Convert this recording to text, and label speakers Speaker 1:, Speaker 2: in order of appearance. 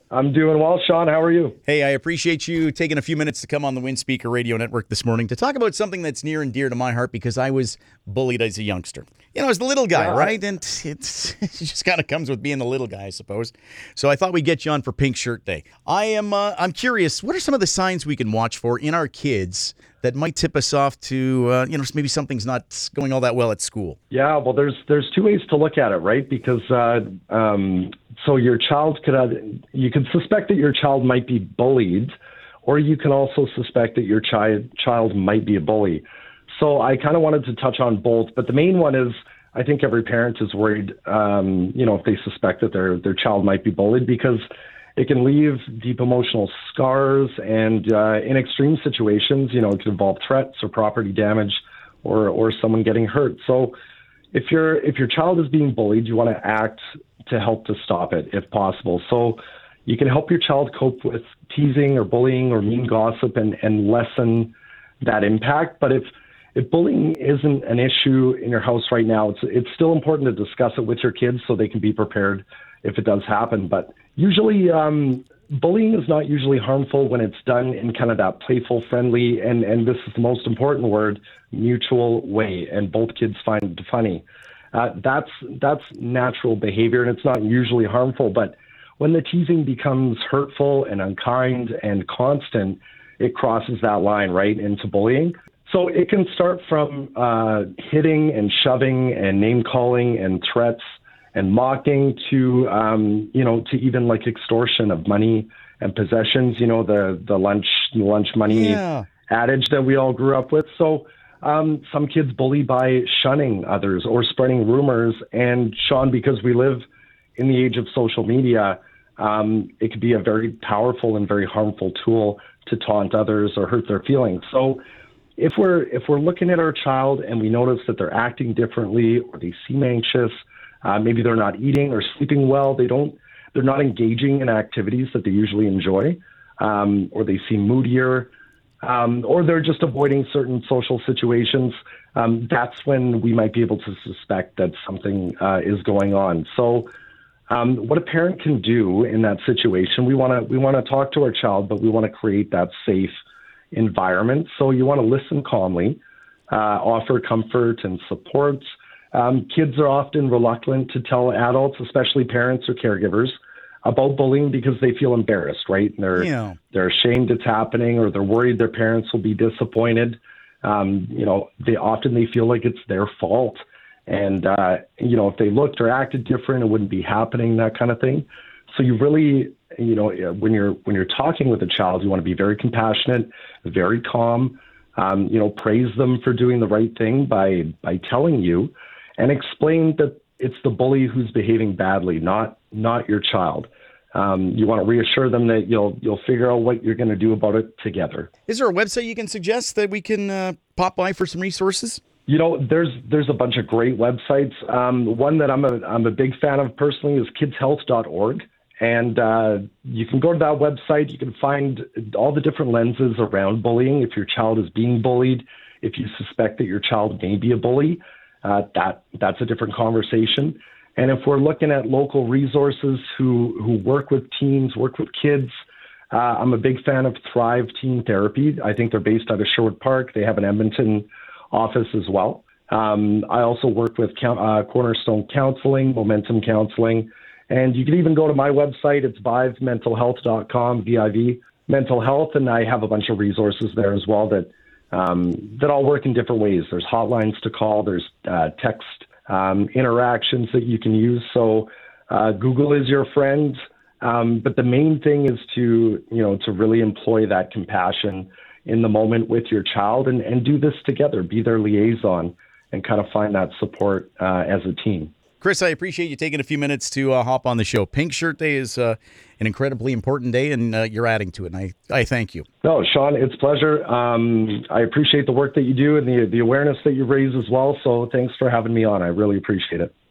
Speaker 1: I'm doing well, Sean. How are you?
Speaker 2: Hey, I appreciate you taking a few minutes to come on the Windspeaker Radio Network this morning to talk about something that's near and dear to my heart because I was bullied as a youngster. You know, I was the little guy,
Speaker 1: Yeah,
Speaker 2: right? And it just kind of comes with being the little guy, I suppose. So I thought we'd get you on for Pink Shirt Day. I'm curious, what are some of the signs we can watch for in our kids that might tip us off to, maybe something's not going all that well at school?
Speaker 1: yeah. Well, there's two ways to look at it, right? Because so your child you could suspect that your child might be bullied, or you can also suspect that your child might be a bully. So I kind of wanted to touch on both, but the main one is I think every parent is worried, if they suspect that their child might be bullied because it can leave deep emotional scars, and in extreme situations, it can involve threats or property damage, or someone getting hurt. So if your child is being bullied, you want to act to help to stop it if possible. So you can help your child cope with teasing or bullying or mean gossip and lessen that impact. But if bullying isn't an issue in your house right now, it's still important to discuss it with your kids so they can be prepared if it does happen. But usually, bullying is not usually harmful when it's done in kind of that playful, friendly, and this is the most important word, mutual way, and both kids find it funny. That's natural behavior, and it's not usually harmful. But when the teasing becomes hurtful and unkind and constant, it crosses that line right into bullying. So it can start from hitting and shoving and name calling and threats and mocking to to even like extortion of money and possessions. The lunch money adage that we all grew up with. So some kids bully by shunning others or spreading rumors. And Sean, because we live in the age of social media, it could be a very powerful and very harmful tool to taunt others or hurt their feelings. So if we're looking at our child and we notice that they're acting differently or they seem anxious, maybe they're not eating or sleeping well, they're not engaging in activities that they usually enjoy, or they seem moodier, or they're just avoiding certain social situations, that's when we might be able to suspect that something is going on. So what a parent can do in that situation, we want to talk to our child, but we want to create that safe environment. So you want to listen calmly, offer comfort and support. Kids are often reluctant to tell adults, especially parents or caregivers, about bullying because they feel embarrassed, right? And they're ashamed it's happening, or they're worried their parents will be disappointed. They feel like it's their fault. And, if they looked or acted different, it wouldn't be happening, that kind of thing. So you really, when you're talking with a child, you want to be very compassionate, very calm, praise them for doing the right thing by telling you, and explain that it's the bully who's behaving badly, not your child. You want to reassure them that you'll figure out what you're going to do about it together.
Speaker 2: Is there a website you can suggest that we can pop by for some resources?
Speaker 1: There's a bunch of great websites. One that I'm a big fan of personally is kidshealth.org. And you can go to that website. You can find all the different lenses around bullying. If your child is being bullied, if you suspect that your child may be a bully, that's a different conversation. And if we're looking at local resources who work with teens, work with kids, I'm a big fan of Thrive Teen Therapy. I think they're based out of Sherwood Park. They have an Edmonton office as well. I also work with Cornerstone Counseling, Momentum Counseling. And you can even go to my website. It's vivmentalhealth.com, VIV Mental Health, and I have a bunch of resources there as well that all work in different ways. There's hotlines to call. There's text interactions that you can use. So Google is your friend. But the main thing is to really employ that compassion in the moment with your child and do this together. Be their liaison and kind of find that support as a team.
Speaker 2: Chris, I appreciate you taking a few minutes to hop on the show. Pink Shirt Day is an incredibly important day, and you're adding to it, and I thank you.
Speaker 1: No, Sean, it's a pleasure. I appreciate the work that you do and the awareness that you raise as well, so thanks for having me on. I really appreciate it.